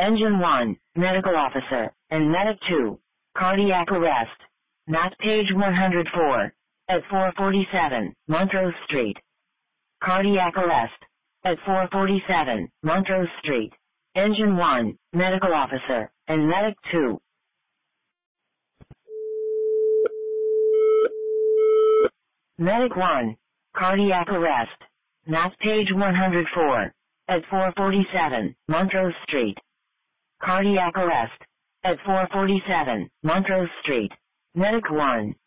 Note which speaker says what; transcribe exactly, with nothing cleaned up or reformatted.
Speaker 1: Engine one, medical officer, and medic two, cardiac arrest. Map page one hundred four. At four forty-seven, Montrose Street. Cardiac arrest. At four forty-seven, Montrose Street. Engine one, medical officer, and medic two. Medic one, cardiac arrest. Map page one hundred four. At four forty-seven, Montrose Street. Cardiac arrest. At four forty-seven, Montrose Street. Medic one.